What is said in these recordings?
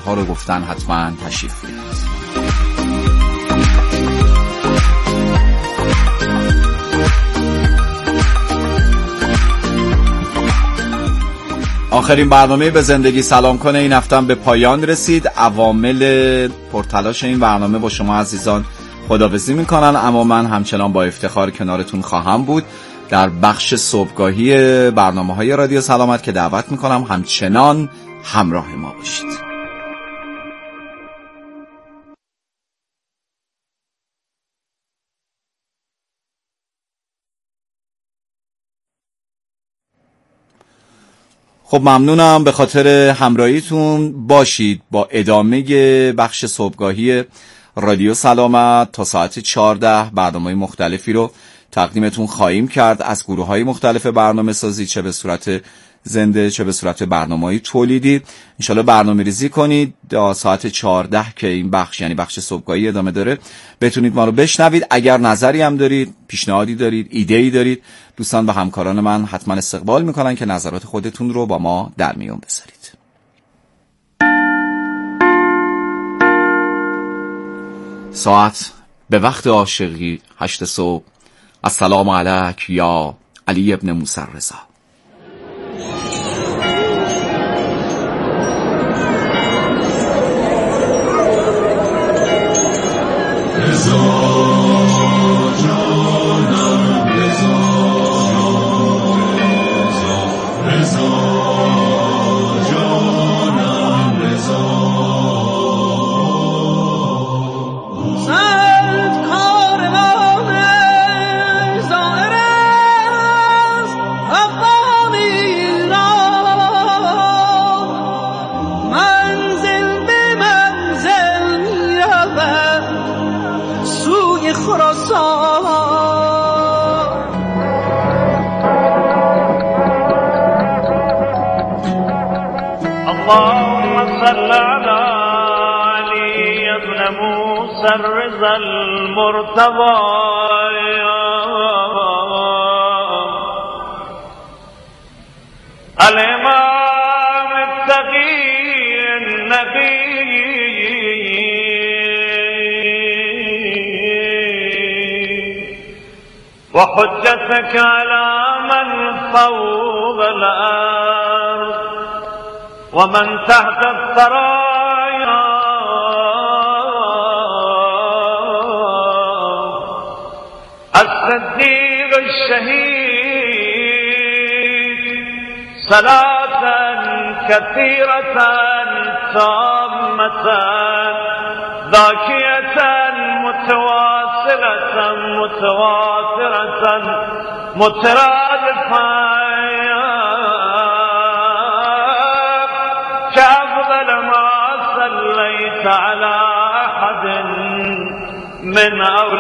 نظرها رو گفتن حتما تشریف بیارید. آخرین برنامه به زندگی سلام کنه این هفته به پایان رسید. عوامل پرتلاش این برنامه با شما عزیزان خداحافظی میکنن، اما من همچنان با افتخار کنارتون خواهم بود در بخش صبحگاهی برنامه‌های رادیو سلامت که دعوت میکنم همچنان همراه ما باشید. خب ممنونم به خاطر همراهیتون. باشید با ادامه بخش صبحگاهی رادیو سلامت تا ساعت 14 برنامه‌های مختلفی رو تقدیمتون خواهیم کرد از گروه‌های مختلف برنامه سازی، چه به صورت زنده چه به صورت برنامه‌های تولیدی. انشالله برنامه ریزی کنید تا ساعت 14 که این بخش یعنی بخش صبحگاهی ادامه داره بتونید ما رو بشنوید. اگر نظری هم دارید، پیشنهادی دارید، ایده‌ای دارید، دوستان و همکاران من حتما استقبال میکنن که نظرات خودتون رو با ما در میون بذارید. ساعت به وقت عاشقی 8 صبح. السلام علیک یا علی ابن موسی رضا. اللهم صل على علي ابن موسى الرضا المرتضى الإمام التقي النبي وحجتك على من فوق الأرض ومن تحت الثرايا الصديق الشهيد صلاة كثيرة تامة ذاكية متواصلة متواترة مترادفة كأفضل ما صليت على أحد من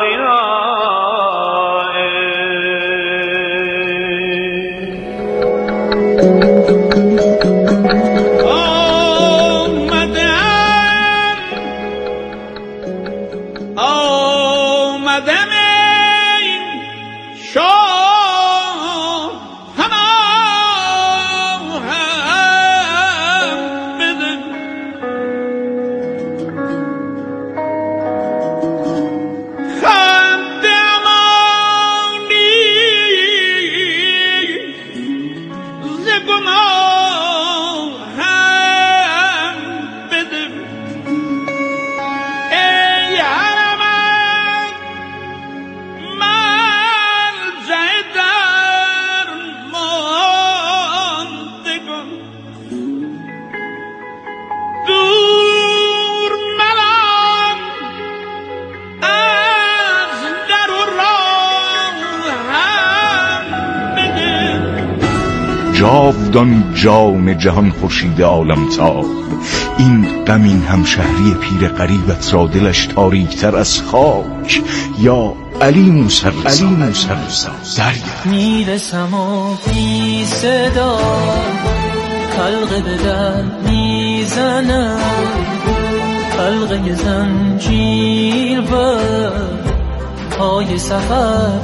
جاودان جام جهان خورشید عالم تاب، این غمین همشهری پیر غریبت را دلش تاریکتر از خاک. یا علی موسی رضا دریا میرسم و بی صدا حلقه به در میزنم، حلقه زنجیر بر پای سفر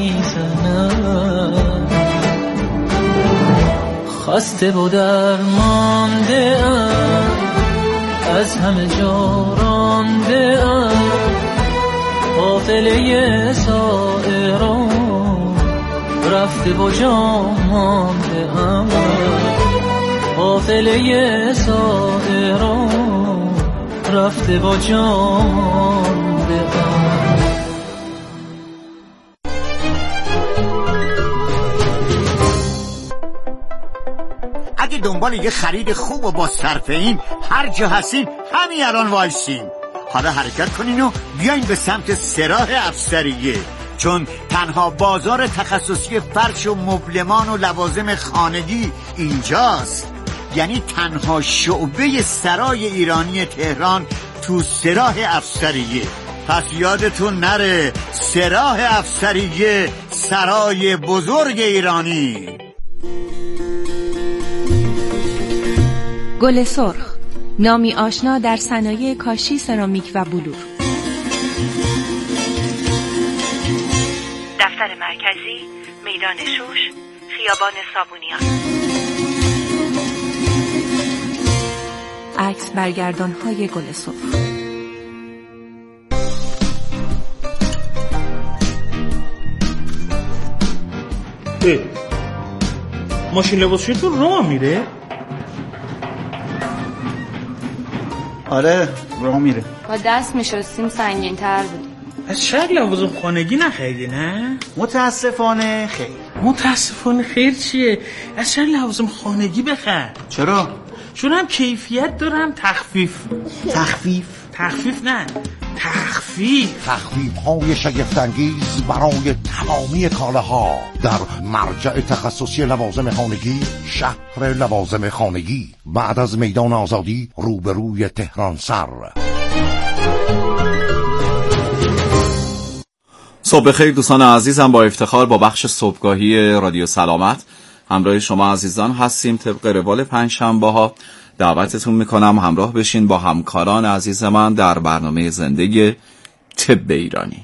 میزنم. خسته و درمانده ام از همه جا رانده ام، قافله سائران رفته و جا مانده ام، قافله سائران رفته و جا مانده ام. اگه دنبال یه خرید خوب و با صرفه این هر جا هستین همین الان وایسین. حالا حرکت کنین و بیاین به سمت سراح افسریه، چون تنها بازار تخصصی فرش و مبلمان و لوازم خانگی اینجاست. یعنی تنها شعبه سرای ایرانی تهران تو سراح افسریه. پس یادتون نره، سراح افسریه، سرای بزرگ ایرانی. گل سرخ، نامی آشنا در صنایع کاشی، سرامیک و بلور. دفتر مرکزی، میدان شوش، خیابان صابونیان. عکس برگردان‌های گل سرخ. ماشین لباسشویتون راه میره؟ آره راه میره. با دست میشستیم سنگین تر بود. از شاید لوازم خانگی نخریدی نه؟ متاسفانه خیر. متاسفانه خیر چیه؟ از شاید لوازم خانگی بخر. چرا؟ چون هم کیفیت دارم تخفیف نه تخفیف های شگفت‌انگیز برای تمامی کالاها در مرجع تخصصی لوازم خانگی، شهر لوازم خانگی، بعد از میدان آزادی روبروی تهران سر. صبح بخیر دوستان عزیزم، با افتخار با بخش صبحگاهی رادیو سلامت همراه شما عزیزان هستیم. طبق روال پنجشنبه‌ها دعوتتون میکنم همراه بشین با همکاران عزیز من در برنامه زنده طب ایرانی.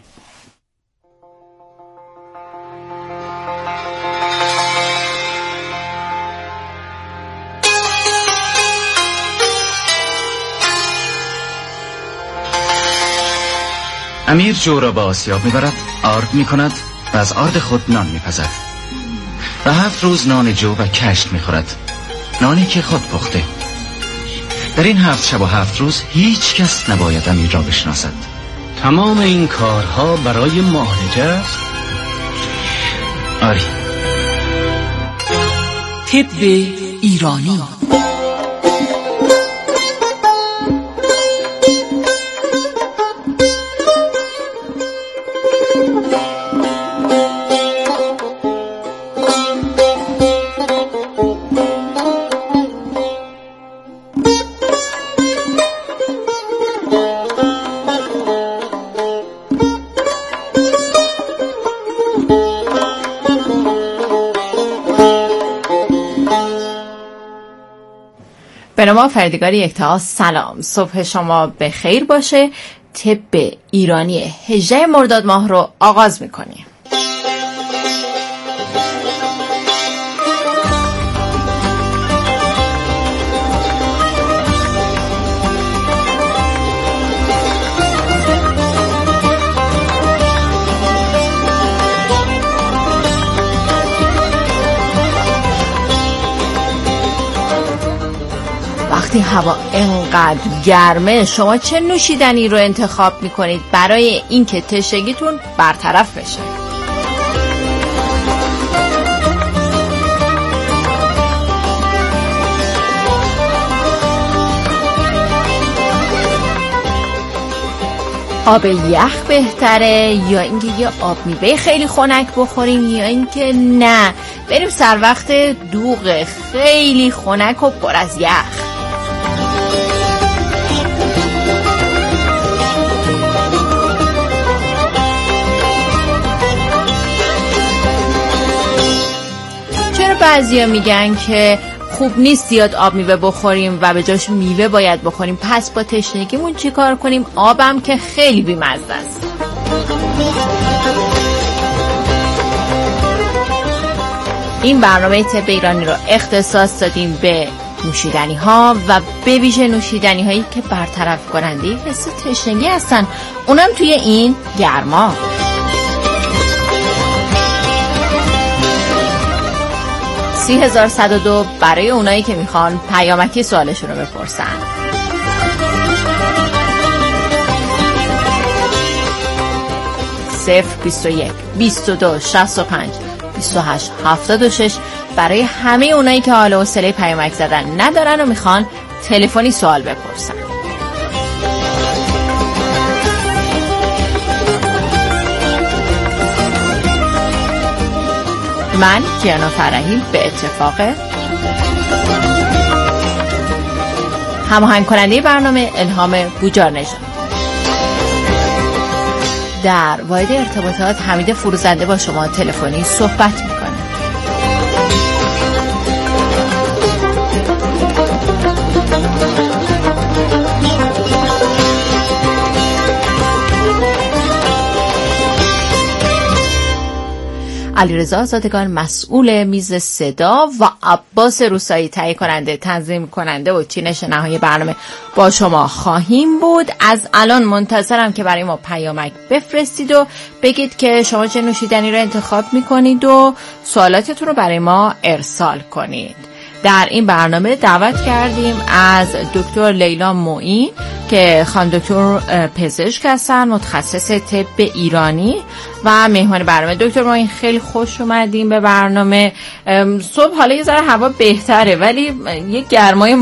امیر جو را به آسیاب میبرد، آرد میکند و از آرد خود نان میپزد و 7 روز نان جو و کشت میخورد، نانی که خود پخته. در این 7 شب و 7 روز هیچ کس نباید امیر را بشناسد. تمام این کارها برای معالجه است؟ آری. طب ایرانی. به نام فردگار یکتا، سلام، صبح شما به خیر باشه. طب ایرانی 18 مرداد ماه رو آغاز میکنیم. وقتی هوا انقدر گرمه شما چه نوشیدنی رو انتخاب میکنید برای اینکه تشنگیتون برطرف بشه؟ آب یخ بهتره یا اینکه یه آب میوه خیلی خنک بخوریم یا اینکه نه بریم سر وقت دوغ خیلی خنک و پر از یخ؟ چرا بعضیا میگن که خوب نیست زیاد آب میوه بخوریم و به جاش میوه باید بخوریم؟ پس با تشنگیمون چی کار کنیم؟ آبم که خیلی بی‌مزه است. این برنامه طب ایرانی رو اختصاص دادیم به نوشیدنی ها و به ویژه نوشیدنی هایی که برطرف کننده حس تشنگی هستن، اونم توی این گرما. $30,102 برای اونایی که میخوان پیامکی سوالشون رو بپرسن. (021-22-65-28-76) برای همه اونایی که حال و حوصله پیامک زدن ندارن و میخوان تلفنی سوال بپرسن. من کیانا فرحی به اتفاق هماهنگ کننده برنامه الهام بوجارنژاد در واحد ارتباطات حمید فروزنده با شما تلفنی صحبت میکنه. علیرضا آزادگان مسئول میز صدا و عباس روسایی تهیه کننده، تنظیم کننده و چینش نهایی برنامه با شما خواهیم بود. از الان منتظرم که برای ما پیامک بفرستید و بگید که شما چه نوشیدنی رو انتخاب میکنید و سوالاتتون رو برای ما ارسال کنید. در این برنامه دعوت کردیم از دکتر لیلا معین که خانم دکتر پزشک هستن، متخصص طب ایرانی و مهمان برنامه. دکتر معین خیلی خوش اومدیم به برنامه. صبح حالا یه ذره هوا بهتره ولی یه گرمای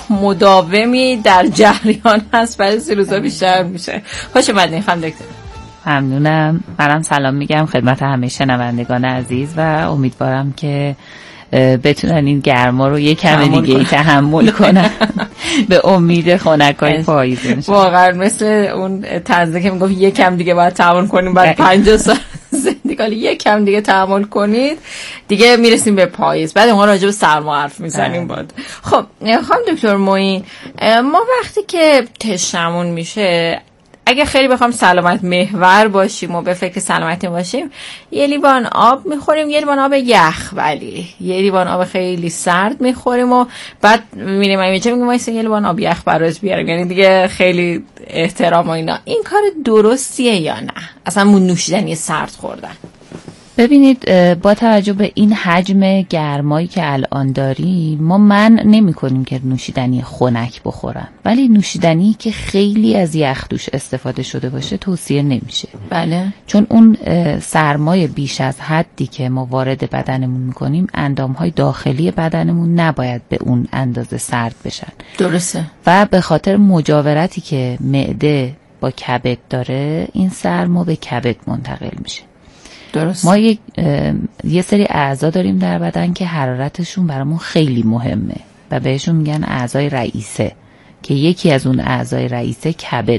مداومی در جریان هست، بعد از روزا بیشتر میشه. خوش اومدین خانم دکتر. ممنونم. منم سلام میگم خدمت همه شنوندگان عزیز و امیدوارم که بتونن این گرما رو یک کم دیگه تحمل کنن به امید خنکای پاییزه. واقعا مثل اون تنزه که میگفت یک کم دیگه باید تحمل کنیم بعد 50 سال زندگی، یک کم دیگه تحمل کنید دیگه میرسیم به پاییز، بعد اونها راجع به سرما حرف میزنیم. بعد خب خانم دکتر معین، ما وقتی که تشنمون میشه اگه خیلی بخوام سلامت محور باشیم و به فکر سلامتی باشیم، یه لیوان آب میخوریم، یه لیوان آب یخ، ولی یه لیوان آب خیلی سرد میخوریم و بعد میبینیم اینجا میگم وایس یه لیوان آب یخ برات بیاریم، یعنی دیگه خیلی احترام و اینا. این کار درستیه یا نه؟ اصلا نوشیدنی سرد خوردن؟ ببینید، با توجه به این حجم گرمایی که الان داریم ما منع نمی کنیم که نوشیدنی خنک بخورن، ولی نوشیدنی که خیلی از یخ توش استفاده شده باشه توصیه نمیشه. بله، چون اون سرمای بیش از حدی که ما وارد بدنمون میکنیم اندامهای داخلی بدنمون نباید به اون اندازه سرد بشن. درسته. و به خاطر مجاورتی که معده با کبد داره این سرما به کبد منتقل میشه. درست. ما یه سری اعضا داریم در بدن که حرارتشون برامون خیلی مهمه و بهشون میگن اعضای رئیسه، که یکی از اون اعضای رئیسه کبده.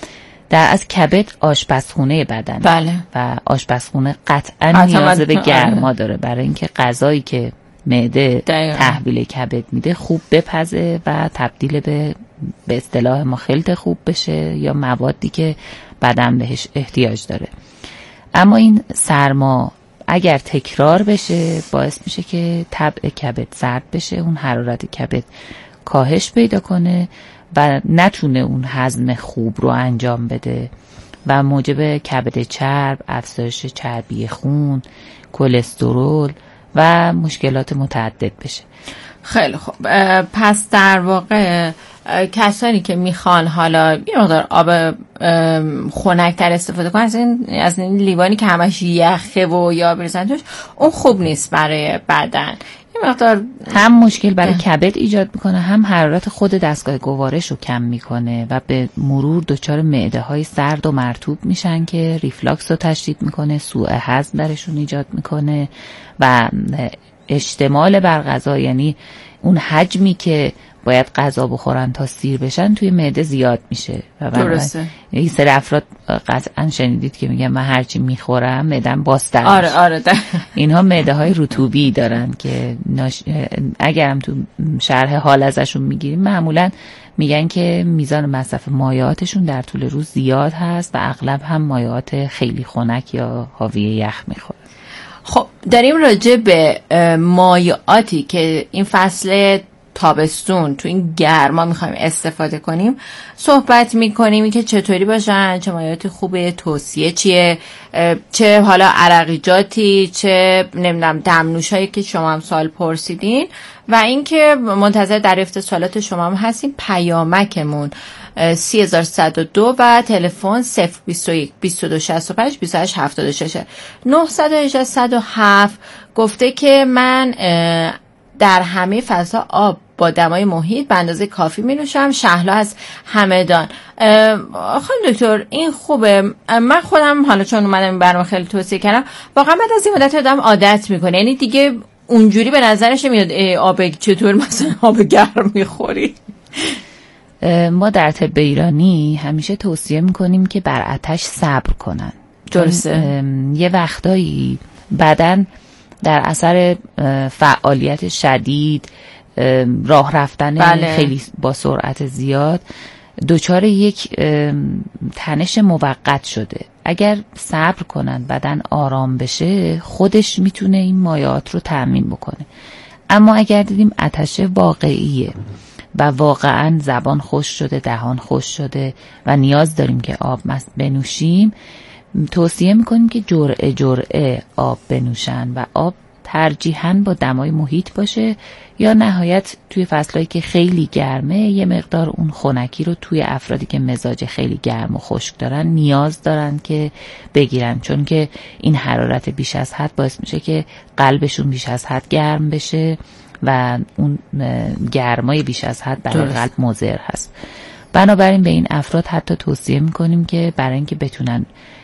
از کبد آشپزخونه بدن. بله. و آشپزخونه قطعا نیاز به گرما داره برای اینکه غذایی که معده تحویل کبد میده خوب بپزه و تبدیل به اصطلاح ما خلط خوب بشه یا موادی که بدن بهش احتیاج داره. اما این سرما اگر تکرار بشه باعث میشه که طبع کبد سرد بشه، اون حرارت کبد کاهش پیدا کنه و نتونه اون هضم خوب رو انجام بده و موجب کبد چرب، افزایش چربی خون، کلسترول و مشکلات متعدد بشه. خیلی خوب. پس در واقع کسانی که میخوان حالا یه مقدار آب خنک‌تر استفاده کنن از این لیوانی که همش یخه و یا بریزن توش، اون خوب نیست برای بدن. یه مقدار هم مشکل برای کبد ایجاد میکنه، هم حرارت خود دستگاه گوارش رو کم میکنه و به مرور دچار معده های سرد و مرطوب میشن که ریفلاکس رو تشدید میکنه، سوء هضم برشون ایجاد میکنه و اشتمال بر غذا، یعنی اون حجمی که باید غذا بخورن تا سیر بشن توی معده زیاد میشه. درسته. این سری افراد قطعا شنیدید که میگن من هرچی میخورم معده‌ام بازتر میشه. آره اینها معده های رطوبی دارن که اگرم تو شرح حال ازشون میگیریم معمولا میگن که میزان مصرف مایعاتشون در طول روز زیاد هست و اغلب هم مایعات خیلی خنک یا حاوی یخ میخورن. خب داریم راجع به مایعاتی که این فصل تابستون تو این گرما میخوایم استفاده کنیم صحبت میکنیم که چطوری باشن، چه مایعات خوبه، توصیه چیه، چه حالا عرقیجاتی، چه نمیدونم دمنوشایی که شما هم سوال پرسیدین و اینکه منتظر دریافت سوالات شما هم هستیم. پیامکمون 3102 و تلفن 021 2265 2876 918 107 گفته که من در همه فصل‌ها آب با دمای محیط به اندازه کافی می نوشم. شهلا از همدان. خانم دکتر این خوبه؟ من خودم حالا چون اومدم این برنامه خیلی توصیه کردم، واقعا بعد از این مدت آدم عادت میکنه، یعنی دیگه اونجوری به نظرش میاد آب چطور مثلا آب گرم میخوری. ما در طب ایرانی همیشه توصیه میکنیم که بر آتش صبر کنن. درسته. یه وقتایی بدن در اثر فعالیت شدید، راه رفتن خیلی با سرعت زیاد دچار یک تنش موقت شده. اگر صبر کنن بدن آرام بشه خودش میتونه این مایعات رو تأمین بکنه. اما اگر دیدیم آتش واقعیه و واقعا زبان خشک شده، دهان خشک شده و نیاز داریم که آب بنوشیم، توصیه میکنیم که جرعه جرعه آب بنوشن و آب ترجیحاً با دمای محیط باشه یا نهایت توی فصلایی که خیلی گرمه یه مقدار اون خنکی رو توی افرادی که مزاج خیلی گرم و خشک دارن نیاز دارن که بگیرن، چون که این حرارت بیش از حد باعث میشه که قلبشون بیش از حد گرم بشه و اون گرمای بیش از حد برای قلب مضر هست. بنابراین به این افراد حتی توصیه میکنیم که برای اینکه بتونن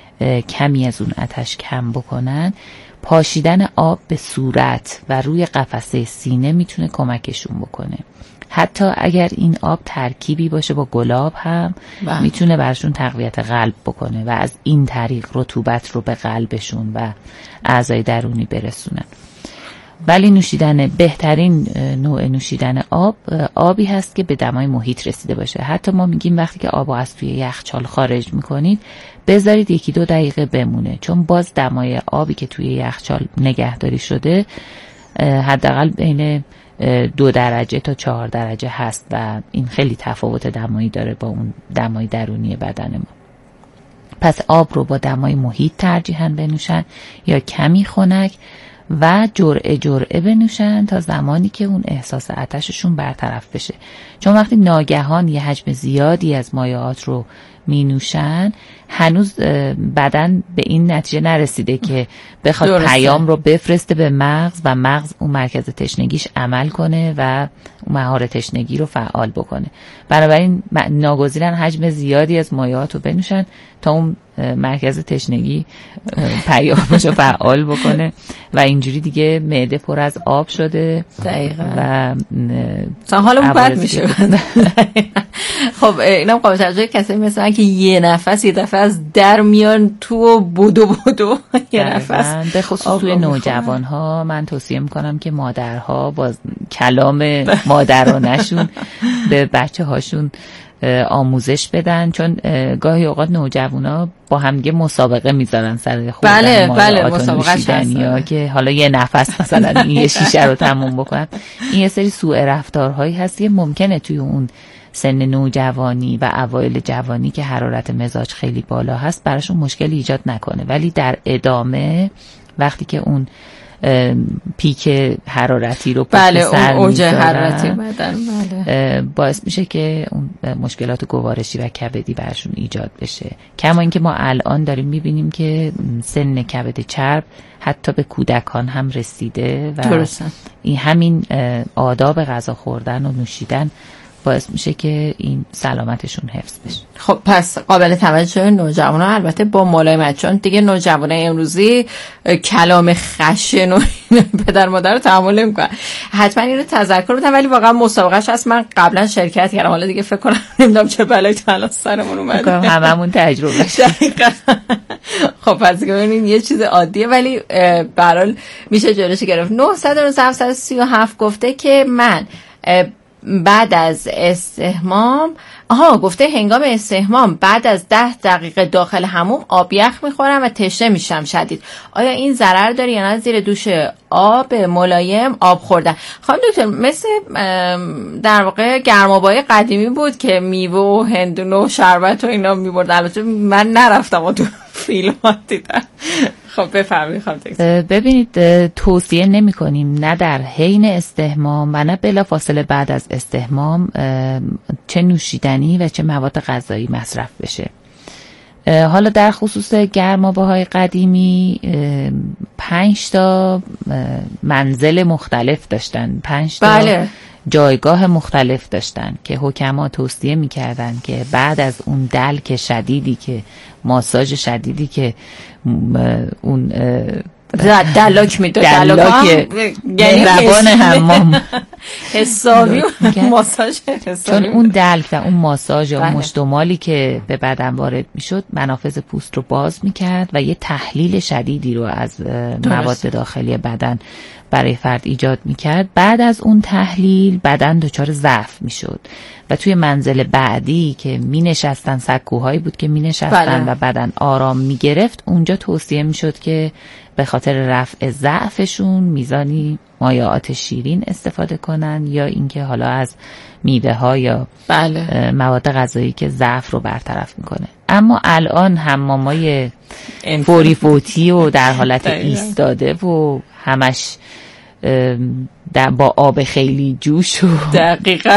کمی از اون آتش کم بکنن، پاشیدن آب به صورت و روی قفسه سینه میتونه کمکشون بکنه. حتی اگر این آب ترکیبی باشه با گلاب هم میتونه برشون تقویت قلب بکنه و از این طریق رطوبت رو به قلبشون و اعضای درونی برسونن. ولی نوشیدن بهترین نوع نوشیدن آبی هست که به دمای محیط رسیده باشه. حتی ما میگیم وقتی که آبو از توی یخچال خارج میکنید بذارید 1-2 دقیقه بمونه، چون باز دمای آبی که توی یخچال نگهداری شده حداقل بین 2 درجه تا 4 درجه هست و این خیلی تفاوت دمایی داره با اون دمای درونی بدن ما. پس آب رو با دمای محیط ترجیحاً بنوشن یا کمی خنک و جرعه جرعه بنوشن تا زمانی که اون احساس آتششون برطرف بشه. چون وقتی ناگهان یه حجم زیادی از مایعات رو می نوشن هنوز بدن به این نتیجه نرسیده که بخواد پیام رو بفرسته به مغز و مغز اون مرکز تشنگیش عمل کنه و اون مهار تشنگی رو فعال بکنه. بنابراین ناگزیرن حجم زیادی از مایعات رو بنوشن تا اون مرکز تشنگی پیامش رو فعال بکنه و اینجوری دیگه معده پر از آب شده. دقیقاً. و حالمون بد میشه. خب اینم قابل توجه کسایی مثلا که یه دفعه از در میان تو و بدو یه نفس. به خصوص توی نوجوان ها من توصیه میکنم که مادرها با کلام مادرانشون به بچه هاشون آموزش بدن، چون گاهی اوقات نوجوانا با همگه مسابقه میذارن سر خوردن مایعات و نوشیدنی‌ها که حالا یه نفس مثلا یه شیشه رو تموم بکنن. این یه سری سوء رفتارهایی هست که ممکنه توی اون سن نوجوانی و اوایل جوانی که حرارت مزاج خیلی بالا هست براشون مشکلی ایجاد نکنه، ولی در ادامه وقتی که اون پیک حرارتی رو پشت سر اون اوج حرارتی بدن باعث میشه که اون مشکلات گوارشی و کبدی براشون ایجاد بشه. کما اینکه ما الان داریم میبینیم که سن کبد چرب حتی به کودکان هم رسیده و این همین آداب غذا خوردن و نوشیدن باعث میشه که این سلامتشون حفظ بشه. خب پس قابل توجه نوجوانا، البته با ملایمت، چون دیگه نوجوانای امروزی کلام خشن و پدر مادر رو تحمل نمیکنن. حتما اینو تذکر بدم، ولی واقعا مسابقهش هست. من قبلا شرکت کردم، حالا دیگه فکر کنم نمیدونم چه بلایی تا الان سرمون اومده. هممون تجربه شده. خب پس ببینید یه چیز عادیه ولی به هر حال میشه جلوش گرفت. 937 گفته که من بعد از استحمام گفته هنگام استحمام بعد از 10 دقیقه داخل حموم آب یخ میخورم و تشنه میشم شدید. آیا این ضرر داره یا نه زیر دوش آب ملایم آب خوردن؟ خانم دکتر مثل در واقع گرمابای قدیمی بود که میوه و هندونه و شربت و اینا میبرد. البته من نرفتم و تو فیلمات دیدم. خب بفرمایید خانم دکتر. ببینید توصیه نمی کنیم نه در حین استحمام و نه بلافاصله بعد از استحمام چه نوشیدنی و چه مواد غذایی مصرف بشه. حالا در خصوص گرمابه‌های قدیمی 5 تا منزل مختلف داشتن، 5 تا بله. جایگاه مختلف داشتن که حکما توصیه میکردن که بعد از اون دلک شدیدی که ماساژ شدیدی که اون دلاک میداد، دلاک مهربان حمام حسابی ماساژ حسابی، چون اون دلک و اون ماساژ و مشتمالی که به بدن وارد میشد منافذ پوست رو باز میکرد و یه تحلیل شدیدی رو از مواد داخلی بدن برای فرد ایجاد میکرد. بعد از اون تحلیل بدن دچار ضعف میشد و توی منزل بعدی که مینشستن، سکوهایی بود که مینشستن و بدن آرام میگرفت، اونجا توصیه میشد که به خاطر رفع ضعفشون میزانی مایعات شیرین استفاده کنن یا اینکه حالا از میوه ها یا مواد غذایی که ضعف رو برطرف میکنه. اما الان حمامای فوری فوتی و در حالت ایستاده و همش با آب خیلی جوش و دقیقاً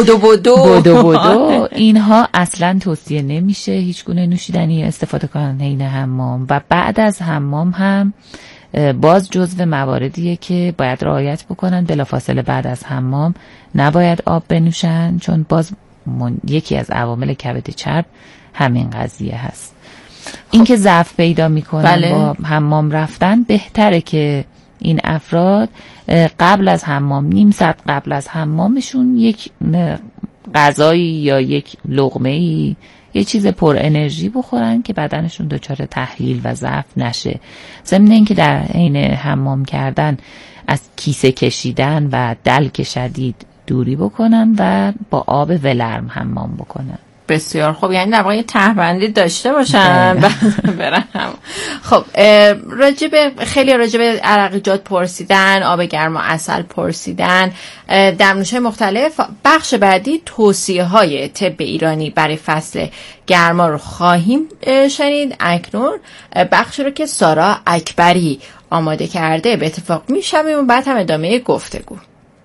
بدو اینها اصلا توصیه نمیشه هیچ گونه نوشیدنی استفاده کنن حین حمام. و بعد از حمام هم باز جزو مواردیه که باید رعایت بکنن. بلافاصله بعد از حمام نباید آب بنوشن، چون باز یکی از عوامل کبد چرب همین قضیه هست. این که ضعف پیدا میکنن با حمام رفتن، بهتره که این افراد قبل از حمام، نیم ساعت قبل از حمامشون، یک غذایی یا یک لقمه‌ای، یه چیز پر انرژی بخورن که بدنشون دچار تحلیل و ضعف نشه. ضمن اینکه در حین حمام کردن از کیسه کشیدن و دلک شدید دوری بکنن و با آب ولرم حمام بکنن. بسیار خوب، یعنی در واقع ته‌بندی داشته باشن برن. خب خیلی راجب عرقیجات پرسیدن، آب گرم و عسل پرسیدن، دمنوش‌های مختلف. بخش بعدی توصیه‌های طب ایرانی برای فصل گرما رو خواهیم شنید. اکنون بخش رو که سارا اکبری آماده کرده به اتفاق میشنویم و بعد هم ادامه گفتگو.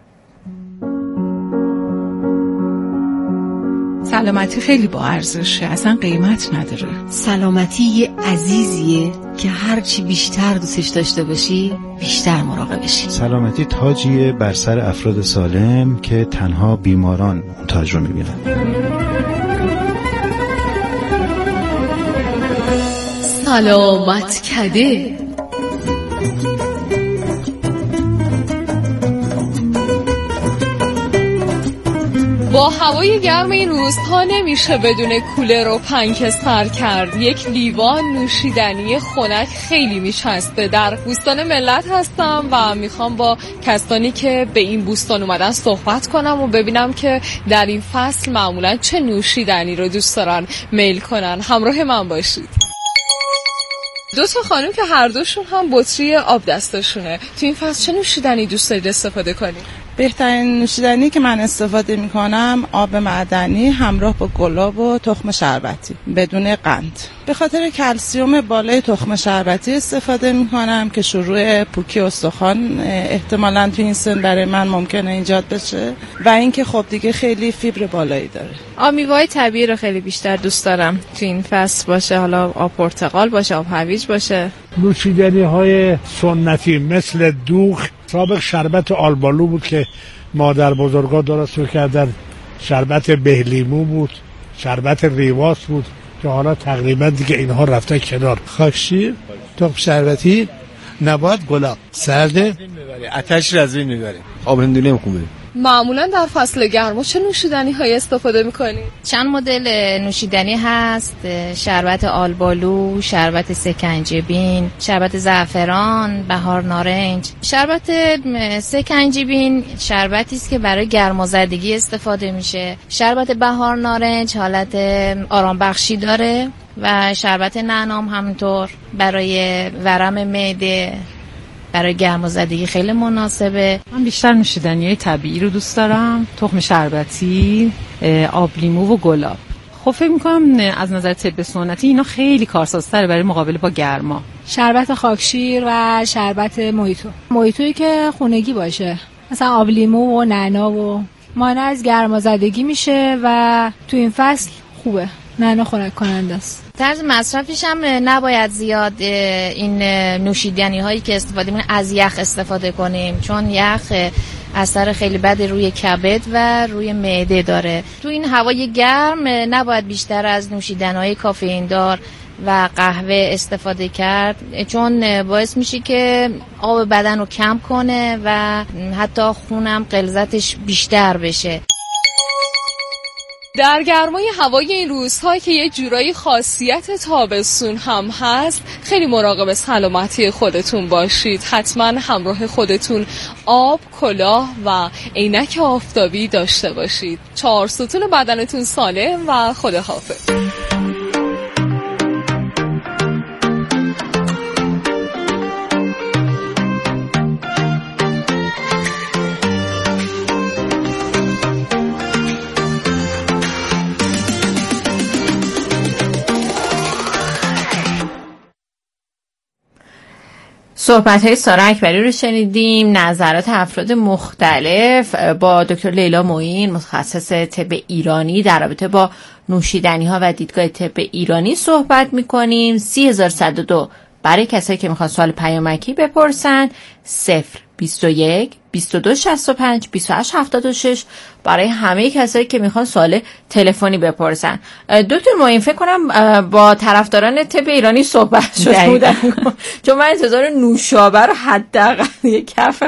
سلامتی خیلی با ارزشه، اصلا قیمت نداره. سلامتی یه عزیزیه که هرچی بیشتر دوستش داشته باشی بیشتر مراقبشی. سلامتی تاجیه بر سر افراد سالم که تنها بیماران اون تاج رو میبینن. سلامت کده. با هوای گرم این روزها نمیشه بدون کولر و پنکه سر کرد. یک لیوان نوشیدنی خنک خیلی میچسبه. در بوستان ملت هستم و میخوام با کسانی که به این بوستان اومدن صحبت کنم و ببینم که در این فصل معمولا چه نوشیدنی رو دوست دارن میل کنن. همراه من باشید. دو تا خانم که هر دوشون هم بطری آب دستشونه. تو این فصل چه نوشیدنی دوست دارید استفاده کنید؟ بهترین نوشیدنی که من استفاده میکنم آب معدنی همراه با گلاب و تخم شربتی بدون قند. به خاطر کلسیم بالای تخم شربتی استفاده میکنم که شروع پوکی استخوان احتمالاً تو این سن برای من ممکنه ایجاد بشه و اینکه خب دیگه خیلی فیبر بالایی داره. آب میوه‌های طبیعی رو خیلی بیشتر دوست دارم تو این فصل باشه، حالا آب پرتقال باشه، آب هویج باشه. نوشیدنی‌های سنتی مثل دوغ، سابق شربت آلبالو بود که مادر بزرگا درست کردن، شربت بهلیمو بود، شربت ریواس بود که حالا تقریبا دیگه اینها رفته کنار. خاکشیر، تخم شربتی، نبات گلاب، سرده، آتش رزین میبریم. آب هندونه خوبه. معمولا در فصل گرما چه نوشیدنی های استفاده میکنی؟ چند مدل نوشیدنی هست، شربت آلبالو، شربت سکنجبین، شربت زعفران، بهار نارنج. شربت سکنجبین شربتی است که برای گرمازدگی استفاده میشه. شربت بهار نارنج حالت آرام بخشی داره و شربت نعنام همینطور برای ورم معده، برای گرمازدگی خیلی مناسبه. من بیشتر نوشیدنی‌های طبیعی رو دوست دارم، تخم شربتی، آب لیمو و گلاب. خب فکر می‌کنم از نظر طب سنتی اینا خیلی کارسازتره برای مقابله با گرما. شربت خاکشیر و شربت مویتویی که خونگی باشه، مثلا آب لیمو و نعنا و مانع از گرمازدگی میشه و تو این فصل خوبه. نعنا خنک کننده است. طرز مصرفش هم نباید زیاد این نوشیدنی هایی که استفاده می‌کنیم از یخ استفاده کنیم، چون یخ اثر خیلی بد روی کبد و روی معده داره. تو این هوای گرم نباید بیشتر از نوشیدنی‌های کافئین دار و قهوه استفاده کرد، چون باعث میشه که آب بدن رو کم کنه و حتی خونم غلظتش بیشتر بشه. در گرمای هوای این روزها که یه جورایی خاصیت تابستون هم هست، خیلی مراقب سلامتی خودتون باشید. حتما همراه خودتون آب، کلاه و عینک آفتابی داشته باشید. 4 ستون بدنتون سالم و خداحافظ. صحبت‌های سارا اکبری رو شنیدیم، نظرات افراد مختلف با دکتر لیلا معین متخصص طب ایرانی در رابطه با نوشیدنی‌ها و دیدگاه طب ایرانی صحبت می‌کنیم. 30102 برای کسایی که میخوان سوال پیامکی بپرسن، 021 2265 2876 برای همه کسایی که میخوان سوال تلفنی بپرسن. دکتر معین فکر کنم با طرفداران طب ایرانی صحبت شده بودن، چون من انتظار نوشابه رو حداقل یک کف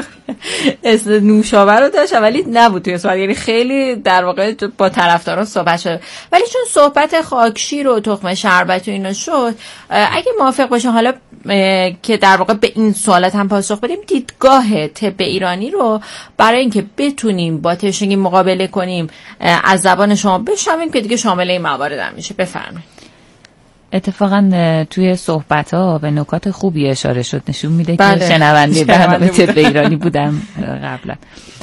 نوشابه رو داشتم ولی نبود توی سوال، یعنی خیلی در واقع با طرفداران صحبت شده. ولی چون صحبت خاکشیر و تخم شربت و اینا شد، اگه موافق باشه حالا که در واقع به این سوالات هم پاسخ بدیم، دیدگاه طب ایرانی رو برای اینکه بتونیم با تشنگی مقابله کنیم از زبان شما بشنویم که دیگه شامل این موارد هم میشه. بفرمایید. اتفاقا توی صحبت‌ها به نکات خوبی اشاره شد، نشون میده که شنونده برنامه طب ایرانی بودم قبلا.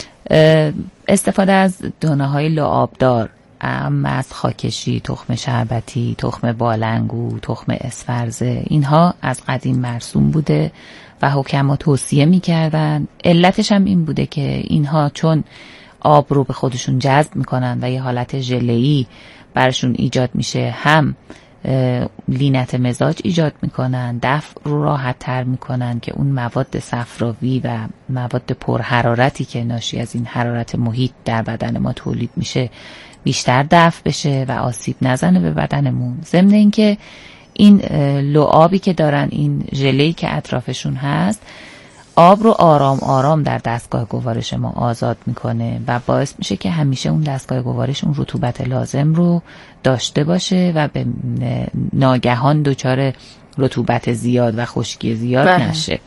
استفاده از دانه‌های لعابدار، از خاکشی، تخم شربتی، تخم بالنگو، تخم اسفرزه، اینها از قدیم مرسوم بوده و حکما توصیه می‌کردن. علتش هم این بوده که اینها چون آب رو به خودشون جذب می‌کنن و یه حالت ژله‌ای برشون ایجاد میشه، هم لینت مزاج ایجاد میکنن، دفع رو راحت تر میکنن که اون مواد صفراوی و مواد پرحرارتی که ناشی از این حرارت محیط در بدن ما تولید میشه بیشتر دفع بشه و آسیب نزنه به بدنمون. ضمن اینکه این لعابی که دارن، این ژله‌ای که اطرافشون هست، آب رو آرام آرام در دستگاه گوارش ما آزاد میکنه و باعث میشه که همیشه اون دستگاه گوارش اون رطوبت لازم رو داشته باشه و به ناگهان دچار رطوبت زیاد و خشکی زیاد نشه.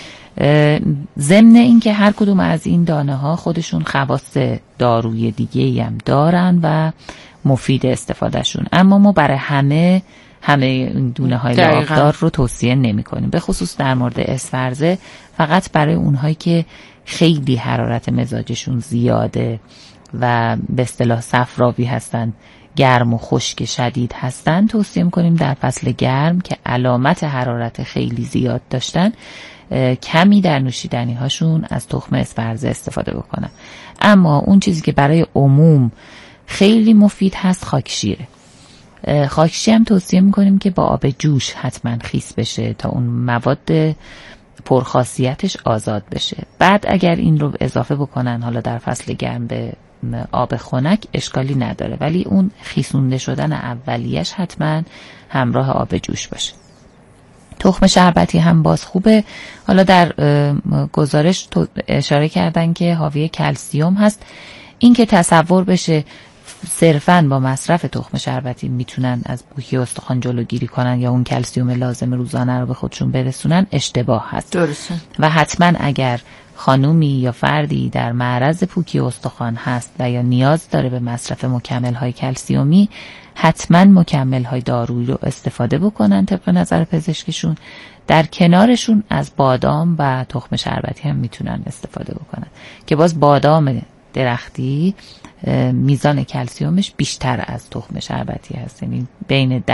ضمن این که هر کدوم از این دانه ها خودشون خواص دارویی دیگه‌ای هم دارن و مفید استفادهشون، اما ما برای همه این دونه های لعابدار رو توصیه نمی کنیم. به خصوص در مورد اسفرزه فقط برای اونهایی که خیلی حرارت مزاجشون زیاده و به اصطلاح صفراوی هستن، گرم و خشک شدید هستن، توصیه میکنیم در فصل گرم که علامت حرارت خیلی زیاد داشتن کمی در نوشیدنی هاشون از تخم اسفرزه استفاده بکنن. اما اون چیزی که برای عموم خیلی مفید هست خاکشیره. خاکشیر هم توصیه میکنیم که با آب جوش حتما خیس بشه تا اون مواد پرخاصیتش آزاد بشه. بعد اگر این رو اضافه بکنن حالا در فصل گرم به آب خنک اشکالی نداره، ولی اون خیسونده شدن اولیش حتما همراه آب جوش باشه. تخم شربتی هم باز خوبه. حالا در گزارش اشاره کردن که حاوی کلسیم هست. این که تصور بشه صرفاً با مصرف تخم شربتی میتونن از پوکی استخوان جلوگیری کنن یا اون کلسیم لازم روزانه رو به خودشون برسونن اشتباه هست. درسته. و حتما اگر خانومی یا فردی در معرض پوکی استخوان هست و یا نیاز داره به مصرف مکمل‌های کلسیومی، حتما مکمل‌های دارویی رو استفاده بکنن طبق نظر پزشکشون. در کنارشون از بادام و تخم شربتی هم میتونن استفاده بکنن که باز بادام درختی میزان کلسیومش بیشتر از تخم شربتی هست، یعنی بین 10